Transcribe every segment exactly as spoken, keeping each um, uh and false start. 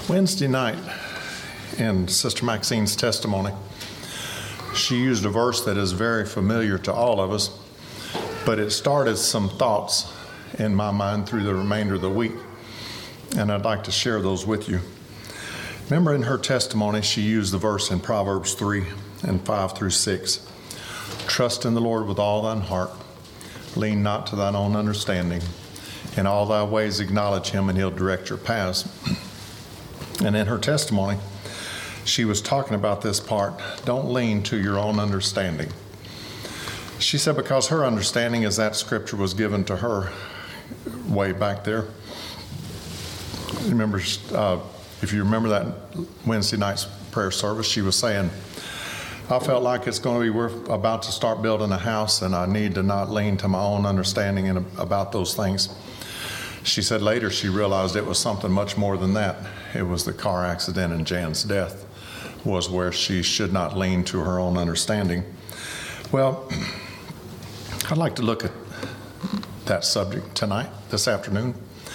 Wednesday night, in Sister Maxine's testimony, she used a verse that is very familiar to all of us, but it started some thoughts in my mind through the remainder of the week, and I'd like to share those with you. Remember, in her testimony, she used the verse in Proverbs three and five through six. Trust in the Lord with all thine heart. Lean not to thine own understanding. In all thy ways acknowledge him, and he'll direct your paths. And in her testimony, she was talking about this part, don't lean to your own understanding. She said because her understanding as that scripture was given to her way back there. Remember, uh, if you remember that Wednesday night's prayer service, she was saying, I felt like it's going to be, we're about to start building a house and I need to not lean to my own understanding in, about those things. She said later she realized it was something much more than that. It was the car accident and Jan's death was where she should not lean to her own understanding. Well, I'd like to look at that subject tonight, this afternoon.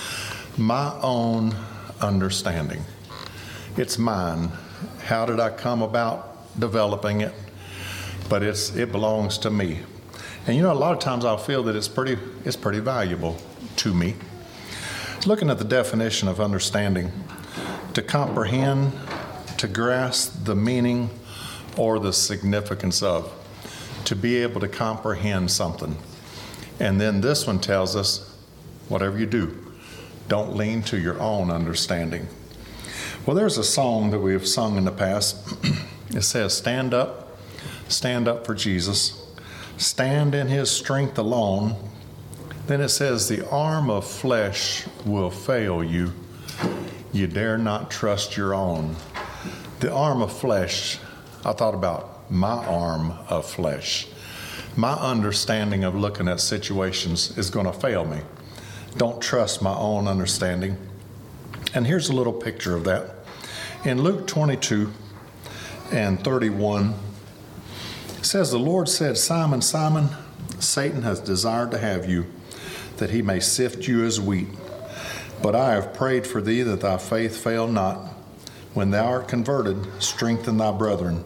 My own understanding. It's mine. How did I come about developing it? But it's it belongs to me. And you know, a lot of times I'll feel that it's pretty it's pretty valuable to me. Looking at the definition of understanding, to comprehend, to grasp the meaning or the significance of, to be able to comprehend something. And then this one tells us, whatever you do, don't lean to your own understanding. Well, there's a song that we have sung in the past. It says, stand up, stand up for Jesus, stand in his strength alone. Then it says, the arm of flesh will fail you. You dare not trust your own. The arm of flesh, I thought about my arm of flesh. My understanding of looking at situations is going to fail me. Don't trust my own understanding. And here's a little picture of that. In Luke twenty-two and thirty-one, it says, the Lord said, Simon, Simon, Satan has desired to have you, that he may sift you as wheat. But I have prayed for thee that thy faith fail not. When thou art converted, strengthen thy brethren.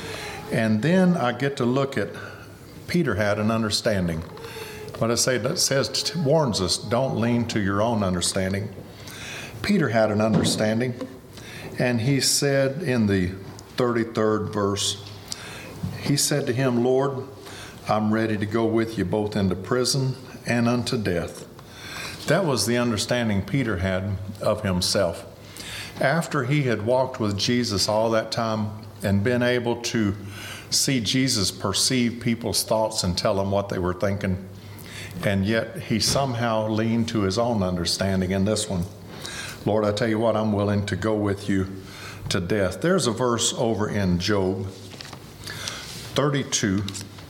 And then I get to look at, Peter had an understanding. What I say, that says, warns us, don't lean to your own understanding. Peter had an understanding, and he said in the thirty-third verse, he said to him, Lord, I'm ready to go with you both into prison and unto death. That was the understanding Peter had of himself. After he had walked with Jesus all that time and been able to see Jesus perceive people's thoughts and tell them what they were thinking, and yet he somehow leaned to his own understanding in this one. Lord, I tell you what, I'm willing to go with you to death. There's a verse over in Job thirty-two.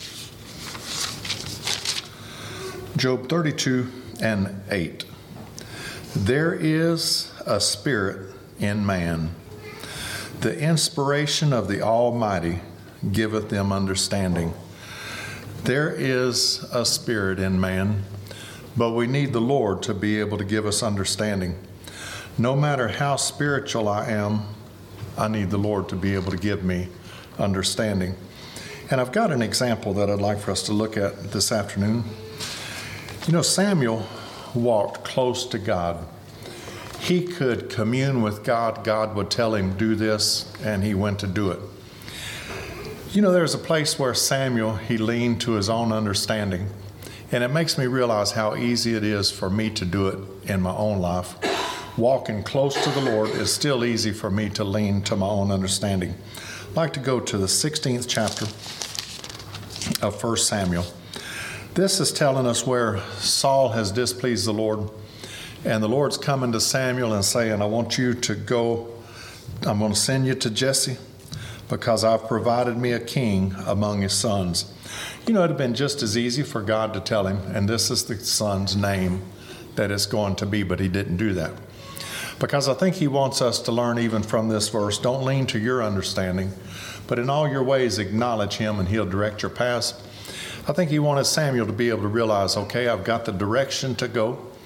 Job thirty-two and eight. There is a spirit in man. The inspiration of the Almighty giveth them understanding. There is a spirit in man, but we need the Lord to be able to give us understanding. No matter how spiritual I am, I need the Lord to be able to give me understanding. And I've got an example that I'd like for us to look at this afternoon. You know, Samuel walked close to God. He could commune with God. God would tell him, do this, and he went to do it. You know, there's a place where Samuel, he leaned to his own understanding. And it makes me realize how easy it is for me to do it in my own life. Walking close to the Lord is still easy for me to lean to my own understanding. I'd like to go to the sixteenth chapter of First Samuel. This is telling us where Saul has displeased the Lord, and the Lord's coming to Samuel and saying, I want you to go, I'm going to send you to Jesse because I've provided me a king among his sons. You know, it would have been just as easy for God to tell him, and this is the son's name that it's going to be, but he didn't do that. Because I think he wants us to learn even from this verse, don't lean to your understanding, but in all your ways acknowledge him and he'll direct your paths. I think he wanted Samuel to be able to realize, okay, I've got the direction to go,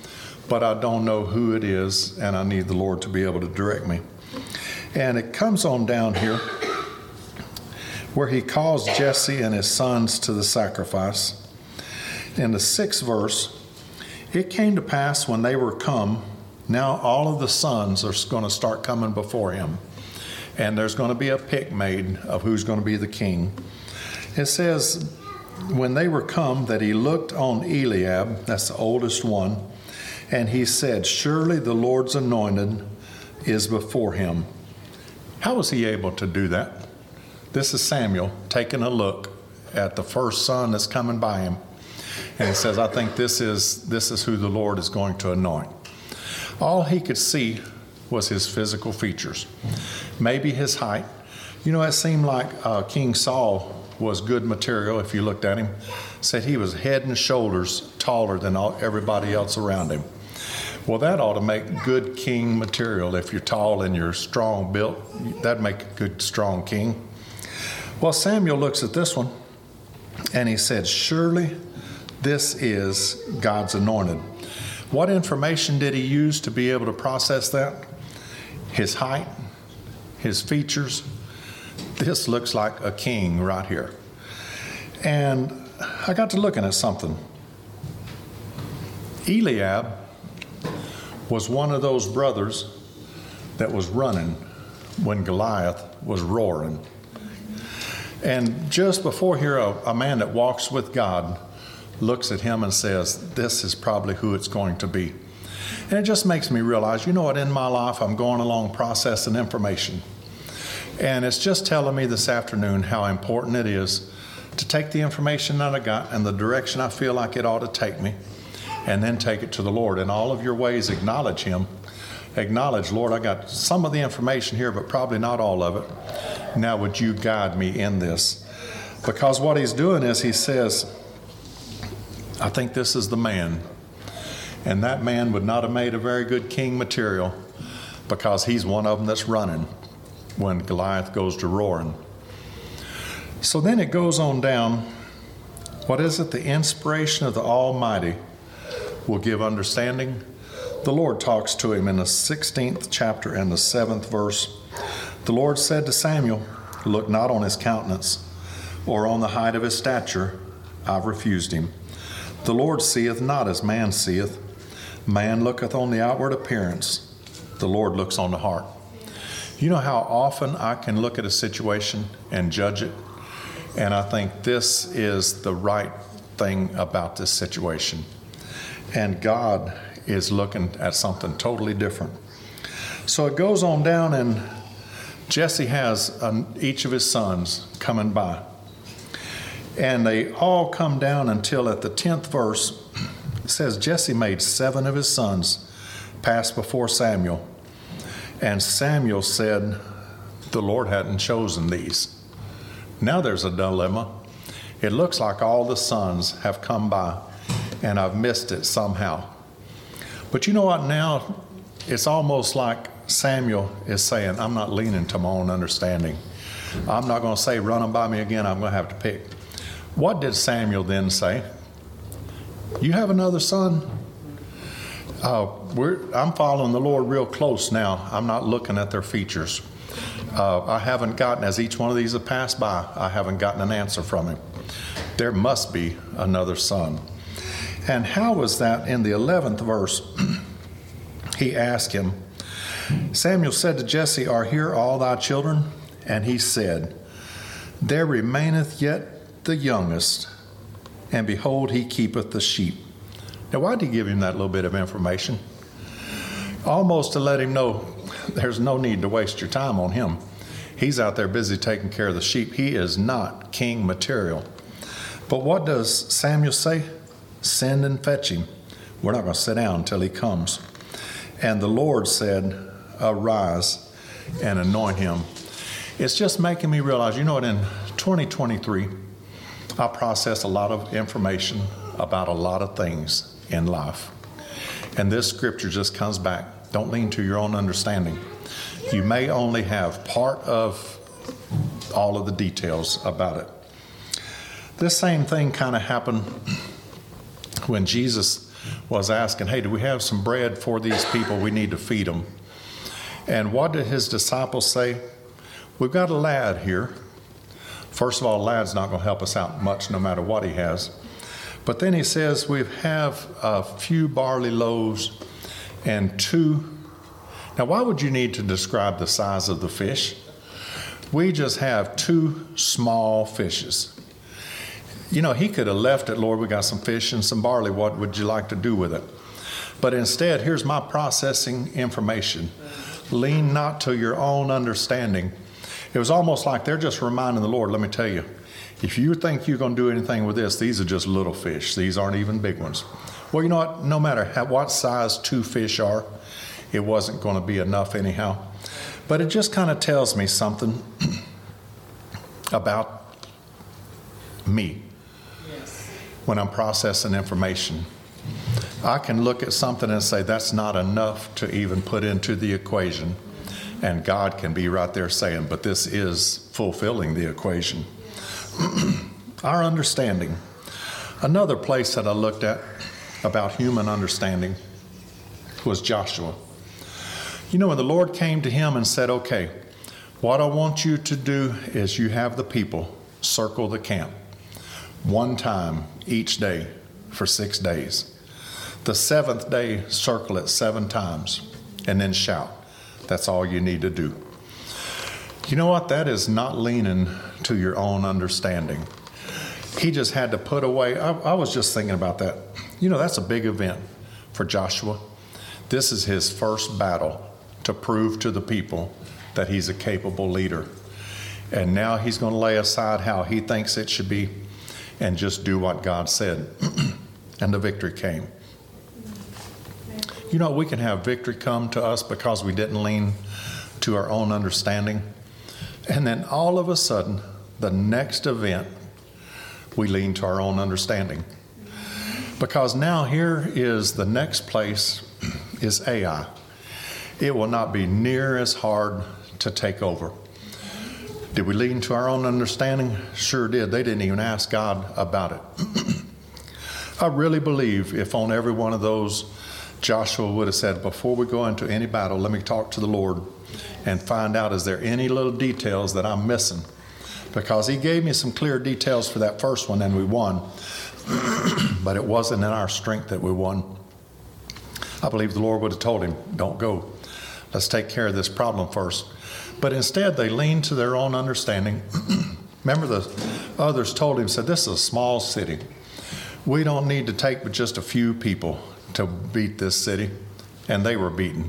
but I don't know who it is, and I need the Lord to be able to direct me. And it comes on down here where he calls Jesse and his sons to the sacrifice. In the sixth verse, it came to pass when they were come, now all of the sons are going to start coming before him. And there's going to be a pick made of who's going to be the king. It says, when they were come, that he looked on Eliab, that's the oldest one, and he said, surely the Lord's anointed is before him. How was he able to do that? This is Samuel taking a look at the first son that's coming by him. And he says, I think this is, this is who the Lord is going to anoint. All he could see was his physical features, maybe his height. You know, it seemed like uh, King Saul was good material if you looked at him. Said he was head and shoulders taller than all, everybody else around him. Well, that ought to make good king material. If you're tall and you're strong built, that'd make a good, strong king. Well, Samuel looks at this one and he said, surely this is God's anointed. What information did he use to be able to process that? His height, his features. This looks like a king right here. And I got to looking at something. Eliab was one of those brothers that was running when Goliath was roaring. And just before here, a, a man that walks with God looks at him and says, this is probably who it's going to be. And it just makes me realize, you know what, in my life, I'm going along processing information. And it's just telling me this afternoon how important it is to take the information that I got and the direction I feel like it ought to take me, and then take it to the Lord. In all of your ways, acknowledge him. Acknowledge, Lord, I got some of the information here, but probably not all of it. Now would you guide me in this? Because what he's doing is he says, I think this is the man. And that man would not have made a very good king material, because he's one of them that's running when Goliath goes to roaring. So then it goes on down. What is it? The inspiration of the Almighty will give understanding. The Lord talks to him in the sixteenth chapter and the seventh verse. The Lord said to Samuel, look not on his countenance or on the height of his stature. I've refused him. The Lord seeth not as man seeth. Man looketh on the outward appearance. The Lord looks on the heart. You know how often I can look at a situation and judge it, and I think this is the right thing about this situation. And God is looking at something totally different. So it goes on down, and Jesse has um, each of his sons coming by. And they all come down until at the tenth verse, it says, Jesse made seven of his sons pass before Samuel. And Samuel said, the Lord hadn't chosen these. Now there's a dilemma. It looks like all the sons have come by, and I've missed it somehow. But you know what? Now it's almost like Samuel is saying, I'm not leaning to my own understanding. I'm not going to say, run them by me again. I'm going to have to pick. What did Samuel then say? You have another son? Uh, we're, I'm following the Lord real close now. I'm not looking at their features. Uh, I haven't gotten, as each one of these have passed by, I haven't gotten an answer from him. There must be another son. And how was that? In the eleventh verse, he asked him, Samuel said to Jesse, are here all thy children? And he said, there remaineth yet the youngest, and behold, he keepeth the sheep. Now, why did he give him that little bit of information? Almost to let him know there's no need to waste your time on him. He's out there busy taking care of the sheep. He is not king material. But what does Samuel say? Send and fetch him. We're not going to sit down until he comes. And the Lord said, arise and anoint him. It's just making me realize, you know what, in twenty twenty-three, I process a lot of information about a lot of things in life. And this scripture just comes back. Don't lean to your own understanding. You may only have part of all of the details about it. This same thing kind of happened when Jesus was asking, hey, do we have some bread for these people? We need to feed them. And what did his disciples say? We've got a lad here. First of all, a lad's not going to help us out much no matter what he has. But then he says we have a few barley loaves and two. Now, why would you need to describe the size of the fish? We just have two small fishes. You know, he could have left it, Lord, we got some fish and some barley. What would you like to do with it? But instead, here's my processing information. Lean not to your own understanding. It was almost like they're just reminding the Lord, let me tell you, if you think you're going to do anything with this, these are just little fish. These aren't even big ones. Well, you know what? No matter how, what size two fish are, it wasn't going to be enough anyhow. But it just kind of tells me something about me yes. when I'm processing information. I can look at something and say that's not enough to even put into the equation. And God can be right there saying, but this is fulfilling the equation. Our understanding. Another place that I looked at about human understanding was Joshua. You know, when the Lord came to him and said, okay, what I want you to do is you have the people circle the camp one time each day for six days. The seventh day, circle it seven times and then shout. That's all you need to do. You know what? That is not leaning to your own understanding. He just had to put away. I, I was just thinking about that. You know, that's a big event for Joshua. This is his first battle to prove to the people that he's a capable leader. And now he's going to lay aside how he thinks it should be and just do what God said. And the victory came. You know, we can have victory come to us because we didn't lean to our own understanding. And then all of a sudden, the next event, we lean to our own understanding. Because now here is the next place is Ai. It will not be near as hard to take over. Did we lean to our own understanding? Sure did. They didn't even ask God about it. I really believe if on every one of those, Joshua would have said, before we go into any battle, let me talk to the Lord and find out, is there any little details that I'm missing? Because he gave me some clear details for that first one and we won. But it wasn't in our strength that we won. I believe the Lord would have told him, don't go. Let's take care of this problem first. But instead, they leaned to their own understanding. Remember, the others told him, said, this is a small city. We don't need to take but just a few people to beat this city. And they were beaten.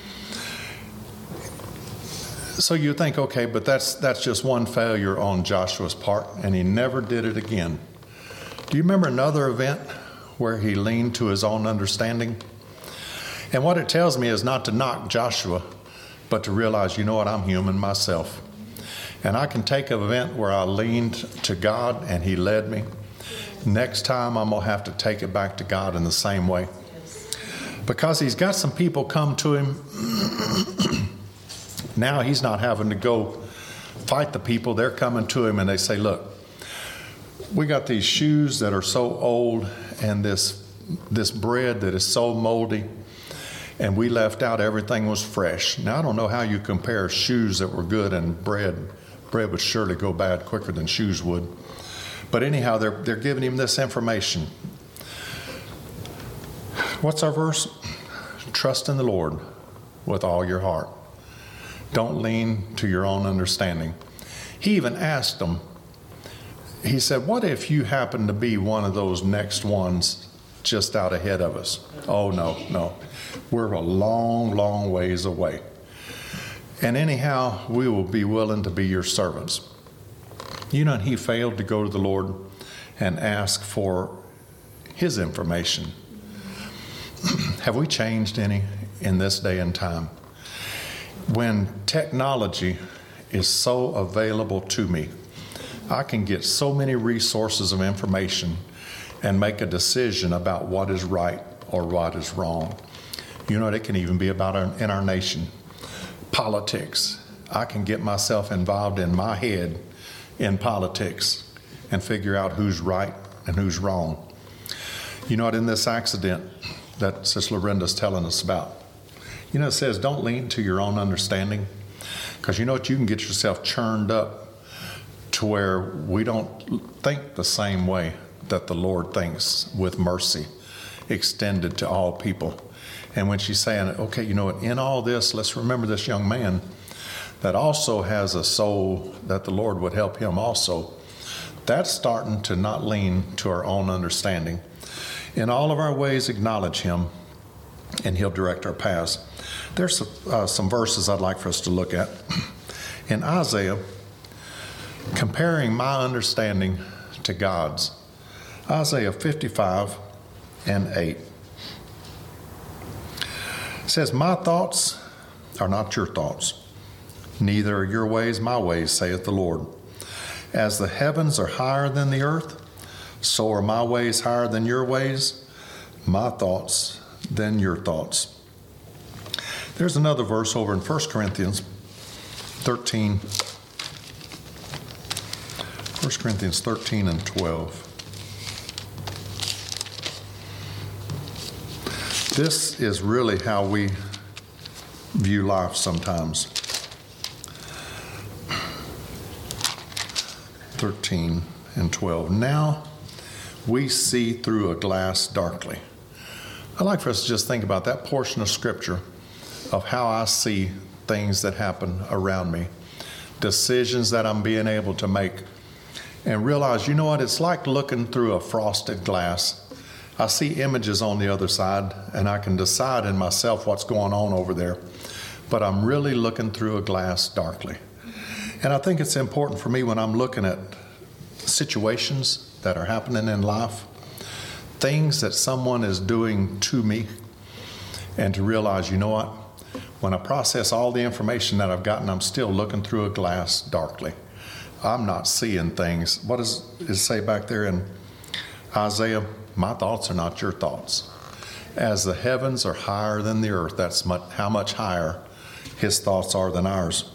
So you think, okay, but that's that's just one failure on Joshua's part, and he never did it again. Do you remember another event where he leaned to his own understanding? And what it tells me is not to knock Joshua, but to realize, you know what, I'm human myself. And I can take an event where I leaned to God and he led me. Next time I'm going to have to take it back to God in the same way. Because he's got some people come to him. Now he's not having to go fight the people. They're coming to him and they say, look, we got these shoes that are so old and this this bread that is so moldy, and we left out everything was fresh. Now, I don't know how you compare shoes that were good and bread. Bread would surely go bad quicker than shoes would. But anyhow, they're, they're giving him this information. What's our verse? Trust in the Lord with all your heart. Don't lean to your own understanding. He even asked them, he said, what if you happen to be one of those next ones just out ahead of us? Oh, no, no. We're a long, long ways away. And anyhow, we will be willing to be your servants. You know, he failed to go to the Lord and ask for his information. Have we changed any in this day and time? When technology is so available to me, I can get so many resources of information and make a decision about what is right or what is wrong. You know, it can even be about our, in our nation. Politics. I can get myself involved in my head in politics and figure out who's right and who's wrong. You know what, in this accident that Sister Lorenda's telling us about, you know, it says don't lean to your own understanding, because you know what, you can get yourself churned up to where we don't think the same way that the Lord thinks, with mercy extended to all people. And when she's saying, okay, you know what, in all this, let's remember this young man that also has a soul that the Lord would help him also. That's starting to not lean to our own understanding. In all of our ways, acknowledge him, and he'll direct our paths. There's uh, some verses I'd like for us to look at. In Isaiah, comparing my understanding to God's. Isaiah fifty-five and eight. It says, my thoughts are not your thoughts, neither are your ways my ways, saith the Lord. As the heavens are higher than the earth, so are my ways higher than your ways, my thoughts than your thoughts. There's another verse over in First Corinthians thirteen. First Corinthians thirteen and twelve. This is really how we view life sometimes. thirteen and twelve. Now we see through a glass darkly. I'd like for us to just think about that portion of Scripture of how I see things that happen around me, decisions that I'm being able to make, and realize, you know what, it's like looking through a frosted glass. I see images on the other side, and I can decide in myself what's going on over there, but I'm really looking through a glass darkly. And I think it's important for me when I'm looking at situations that are happening in life, things that someone is doing to me, and to realize, you know what, when I process all the information that I've gotten, I'm still looking through a glass darkly. I'm not seeing things. What does it say back there in Isaiah? My thoughts are not your thoughts. As the heavens are higher than the earth, that's much, how much higher his thoughts are than ours.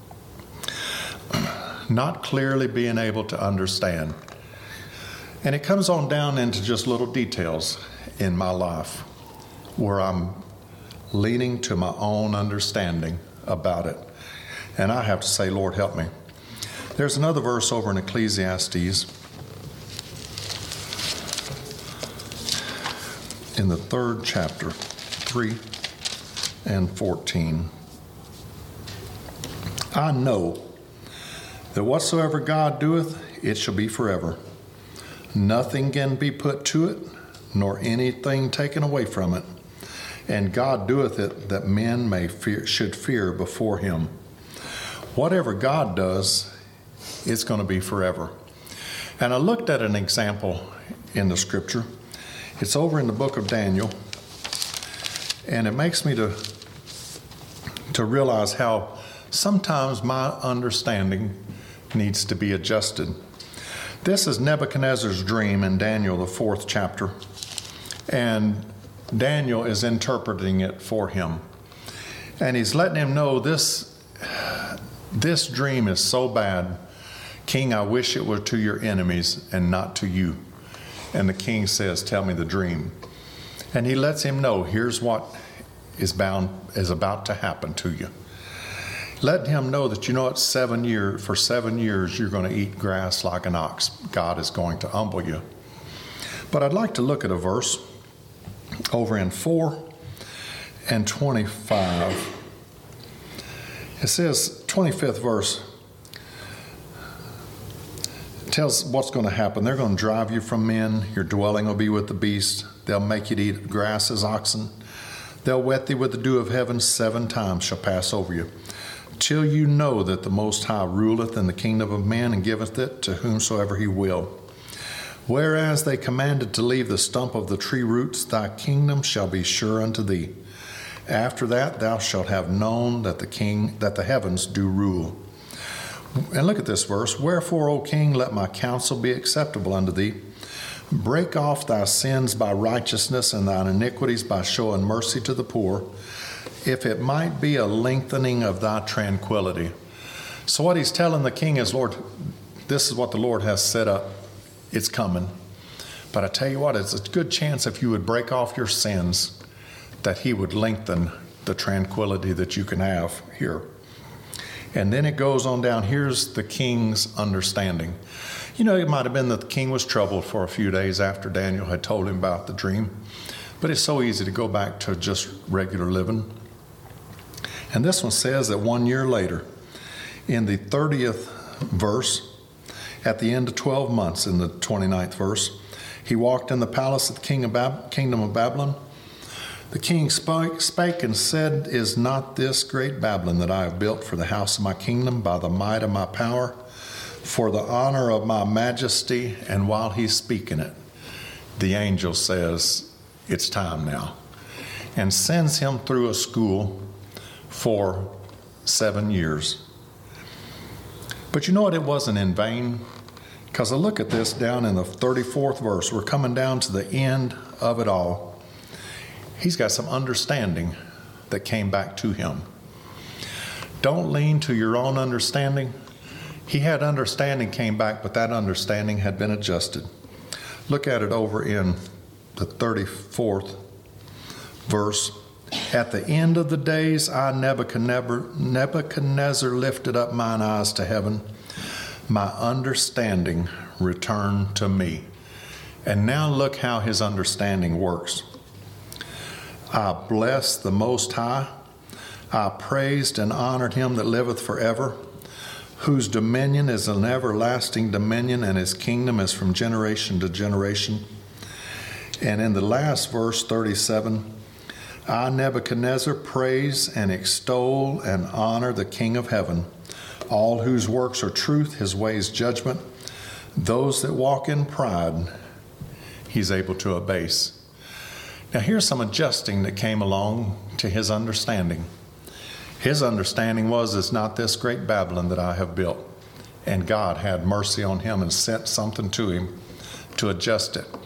Not clearly being able to understand. And it comes on down into just little details in my life where I'm leaning to my own understanding about it. And I have to say, Lord, help me. There's another verse over in Ecclesiastes in the third chapter, three and fourteen. I know that whatsoever God doeth, it shall be forever. Nothing can be put to it, nor anything taken away from it. And God doeth it that men may fear, should fear before him. Whatever God does, it's going to be forever. And I looked at an example in the Scripture. It's over in the book of Daniel, and it makes me to, to realize how sometimes my understanding needs to be adjusted. This is Nebuchadnezzar's dream in Daniel, the fourth chapter, and Daniel is interpreting it for him. And he's letting him know this, this dream is so bad, King, I wish it were to your enemies and not to you. And the king says, tell me the dream. And he lets him know, here's what is bound is about to happen to you. Let him know that, you know what, seven year, for seven years you're going to eat grass like an ox. God is going to humble you. But I'd like to look at a verse over in four and twenty-five. It says, twenty-fifth verse, tells what's going to happen. They're going to drive you from men. Your dwelling will be with the beasts. They'll make you to eat grass as oxen. They'll wet thee with the dew of heaven. Seven times shall pass over you, till you know that the Most High ruleth in the kingdom of men, and giveth it to whomsoever he will. Whereas they commanded to leave the stump of the tree roots, thy kingdom shall be sure unto thee. After that thou shalt have known that the king, that the heavens do rule. And look at this verse. Wherefore, O king, let my counsel be acceptable unto thee. Break off thy sins by righteousness, and thine iniquities by showing mercy to the poor, if it might be a lengthening of thy tranquility. So what he's telling the king is, Lord, this is what the Lord has set up. It's coming. But I tell you what, it's a good chance if you would break off your sins that he would lengthen the tranquility that you can have here. And then it goes on down. Here's the king's understanding. You know, it might have been that the king was troubled for a few days after Daniel had told him about the dream. But it's so easy to go back to just regular living. And this one says that one year later, in the thirtieth verse, at the end of twelve months, in the twenty-ninth verse, he walked in the palace of the king of Bab- kingdom of Babylon. The king spake, spake and said, Is not this great Babylon that I have built for the house of my kingdom by the might of my power, for the honor of my majesty? And while he's speaking it, the angel says, it's time now, and sends him through a school for seven years. But you know what? It wasn't in vain, because I look at this down in the thirty-fourth verse. We're coming down to the end of it all. He's got some understanding that came back to him. Don't lean to your own understanding. He had understanding came back, but that understanding had been adjusted. Look at it over in the thirty-fourth verse. At the end of the days, I, Nebuchadnezzar, Nebuchadnezzar, lifted up mine eyes to heaven. My understanding returned to me. And now look how his understanding works. I blessed the Most High. I praised and honored him that liveth forever, whose dominion is an everlasting dominion, and his kingdom is from generation to generation. And in the last verse, thirty-seven, I, Nebuchadnezzar, praise and extol and honor the King of heaven, all whose works are truth, his ways judgment. Those that walk in pride, he's able to abase. Now here's some adjusting that came along to his understanding. His understanding was, it's not this great Babylon that I have built. And God had mercy on him and sent something to him to adjust it.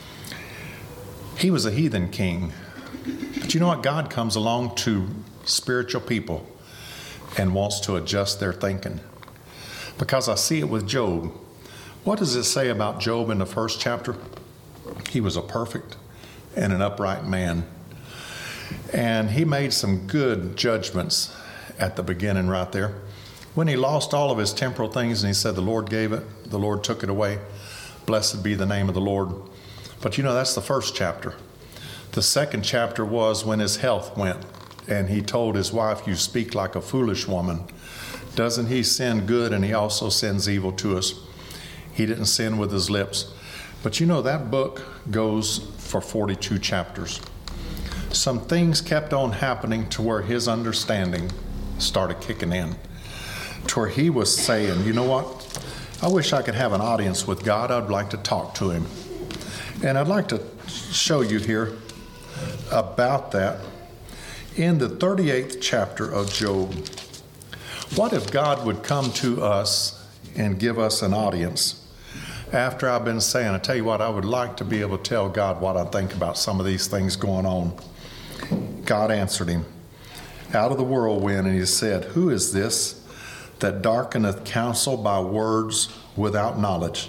He was a heathen king. But you know what? God comes along to spiritual people and wants to adjust their thinking. Because I see it with Job. What does it say about Job in the first chapter? He was a perfect and an upright man. And he made some good judgments at the beginning right there. When he lost all of his temporal things and he said, the Lord gave it, the Lord took it away. Blessed be the name of the Lord. But you know, that's the first chapter. The second chapter was when his health went. And he told his wife, you speak like a foolish woman. Doesn't he send good and he also sends evil to us? He didn't sin with his lips. But you know, that book goes for forty-two chapters. Some things kept on happening to where his understanding started kicking in. To where he was saying, you know what? I wish I could have an audience with God. I'd like to talk to him. And I'd like to show you here about that. In the thirty-eighth chapter of Job, what if God would come to us and give us an audience? After I've been saying, I tell you what, I would like to be able to tell God what I think about some of these things going on. God answered him out of the whirlwind, and he said, who is this that darkeneth counsel by words without knowledge?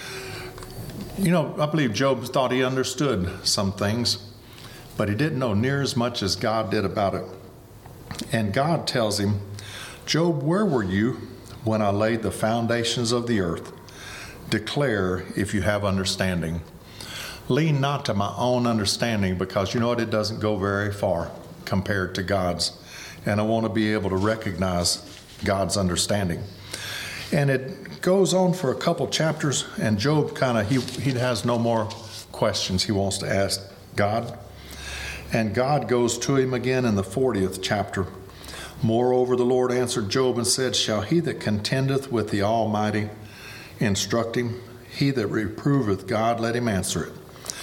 You know, I believe Job thought he understood some things, but he didn't know near as much as God did about it. And God tells him, Job, where were you when I laid the foundations of the earth? Declare if you have understanding. Lean not to my own understanding, because you know what? It doesn't go very far compared to God's. And I want to be able to recognize God's understanding. And it goes on for a couple chapters, and Job kind of, he, he has no more questions he wants to ask God. And God goes to him again in the fortieth chapter. Moreover, the Lord answered Job and said, shall he that contendeth with the Almighty instruct him? He that reproveth God, let him answer it.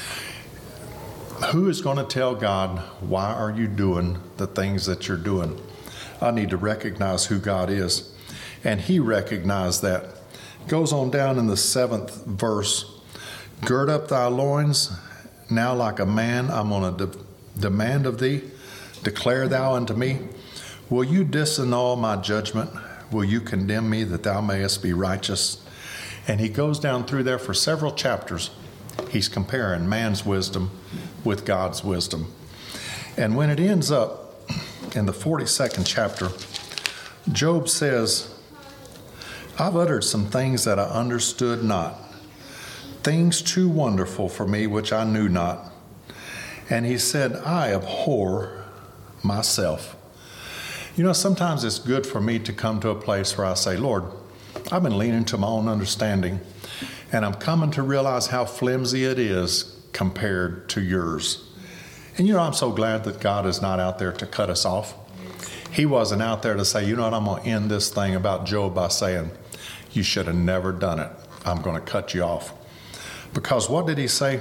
Who is going to tell God, why are you doing the things that you're doing? I need to recognize who God is. And he recognized that. Goes on down in the seventh verse. Gird up thy loins, now like a man I'm going to de- demand of thee. Declare thou unto me, will you disannul my judgment? Will you condemn me that thou mayest be righteous? And he goes down through there for several chapters. He's comparing man's wisdom with God's wisdom. And when it ends up in the forty-second chapter, Job says, I've uttered some things that I understood not, things too wonderful for me which I knew not. And he said, I abhor myself. You know, sometimes it's good for me to come to a place where I say, Lord, I've been leaning to my own understanding, and I'm coming to realize how flimsy it is compared to yours. And you know, I'm so glad that God is not out there to cut us off. He wasn't out there to say, you know what, I'm going to end this thing about Job by saying, you should have never done it. I'm going to cut you off. Because what did he say?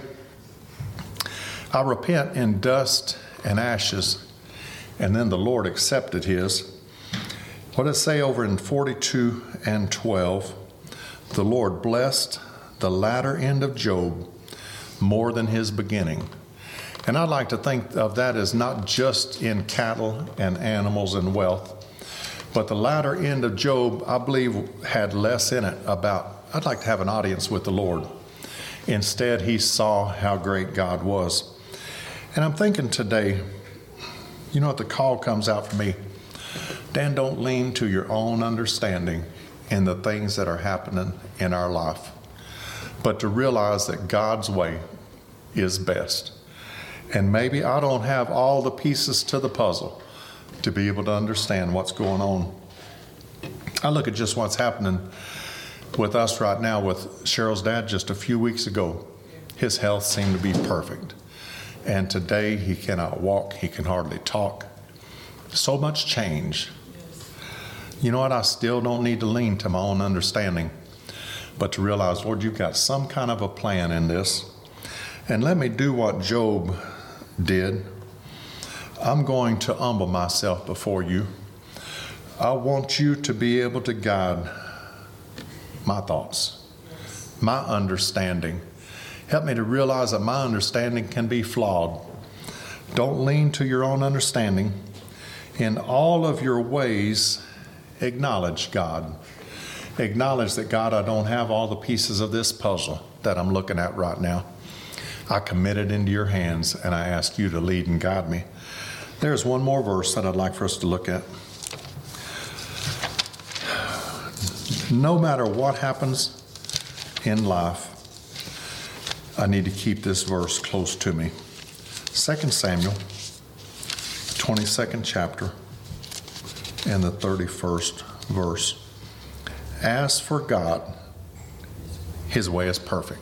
I repent in dust and ashes. And then the Lord accepted his. What did it say over in forty-two and twelve? The Lord blessed the latter end of Job more than his beginning. And I'd like to think of that as not just in cattle and animals and wealth, but the latter end of Job, I believe, had less in it about, I'd like to have an audience with the Lord. Instead, he saw how great God was. And I'm thinking today, you know what, the call comes out for me. Dan, don't lean to your own understanding in the things that are happening in our life, but to realize that God's way is best. And maybe I don't have all the pieces to the puzzle to be able to understand what's going on. I look at just what's happening with us right now with Cheryl's dad just a few weeks ago. His health seemed to be perfect. And today he cannot walk, he can hardly talk. So much change. You know what? I still don't need to lean to my own understanding, but to realize, Lord, you've got some kind of a plan in this. And let me do what Job did. I'm going to humble myself before you. I want you to be able to guide my thoughts, my understanding. Help me to realize that my understanding can be flawed. Don't lean to your own understanding. In all of your ways, acknowledge God. Acknowledge that, God, I don't have all the pieces of this puzzle that I'm looking at right now. I commit it into your hands, and I ask you to lead and guide me. There's one more verse that I'd like for us to look at. No matter what happens in life, I need to keep this verse close to me. Second Samuel, twenty-second chapter, and the thirty-first verse. As for God, his way is perfect.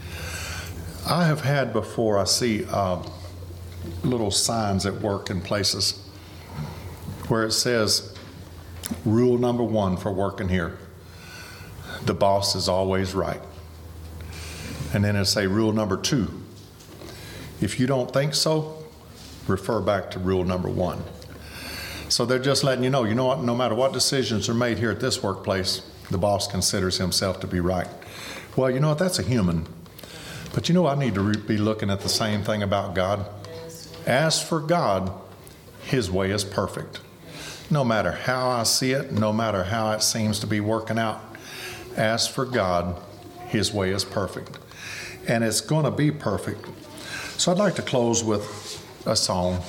I have had before, I see uh, little signs at work in places where it says, rule number one for working here, the boss is always right. And then it'll say rule number two, if you don't think so, refer back to rule number one. So they're just letting you know, you know what, no matter what decisions are made here at this workplace, the boss considers himself to be right. Well, you know what, that's a human. But you know, I need to re- be looking at the same thing about God. As for God, his way is perfect. No matter how I see it, no matter how it seems to be working out, as for God, his way is perfect. And it's going to be perfect. So I'd like to close with a song.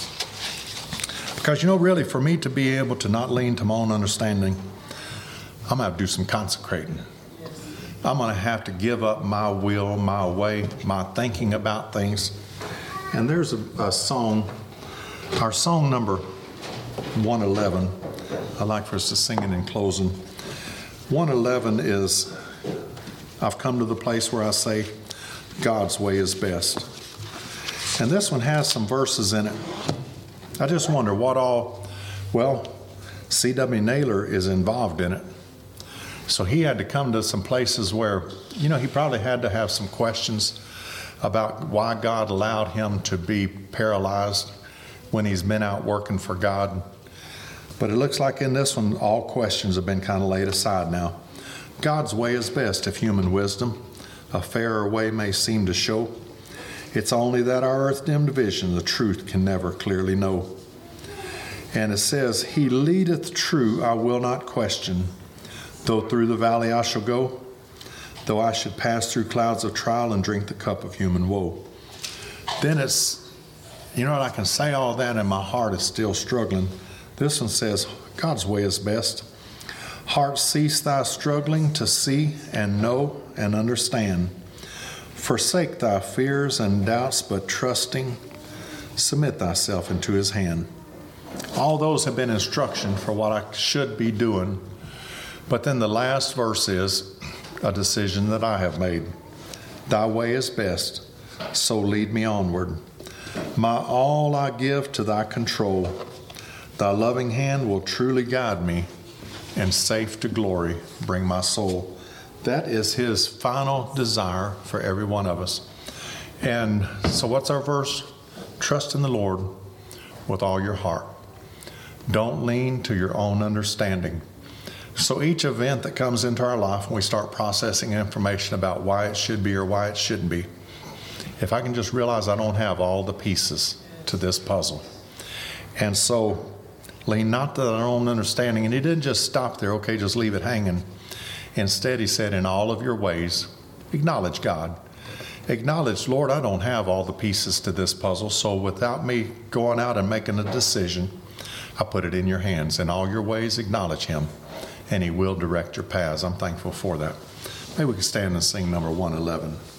Because, you know, really, for me to be able to not lean to my own understanding, I'm going to have to do some consecrating. I'm going to have to give up my will, my way, my thinking about things. And there's a, a song, our song number one eleven. I'd like for us to sing it in closing. one eleven is, I've come to the place where I say, God's way is best. And this one has some verses in it. I just wonder what all, well, C W Naylor is involved in it. So he had to come to some places where, you know, he probably had to have some questions about why God allowed him to be paralyzed when he's been out working for God. But it looks like in this one, all questions have been kind of laid aside now. God's way is best if human wisdom a fairer way may seem to show. It's only that our earth-dimmed vision the truth can never clearly know. And it says, he leadeth true, I will not question. Though through the valley I shall go, though I should pass through clouds of trial and drink the cup of human woe. Then it's, you know what, I can say all that and my heart is still struggling. This one says, God's way is best. Heart, cease thy struggling to see and know and understand. Forsake thy fears and doubts, but trusting, submit thyself into his hand. All those have been instruction for what I should be doing. But then the last verse is a decision that I have made. Thy way is best, so lead me onward. My all I give to thy control. Thy loving hand will truly guide me, and safe to glory bring my soul. That is his final desire for every one of us. And so what's our verse? Trust in the Lord with all your heart. Don't lean to your own understanding. So each event that comes into our life, when we start processing information about why it should be or why it shouldn't be, if I can just realize I don't have all the pieces to this puzzle. And so lean not to our own understanding. And he didn't just stop there, okay, just leave it hanging. Instead, he said, in all of your ways, acknowledge God. Acknowledge, Lord, I don't have all the pieces to this puzzle, so without me going out and making a decision, I put it in your hands. In all your ways, acknowledge him, and he will direct your paths. I'm thankful for that. Maybe we can stand and sing number one eleven.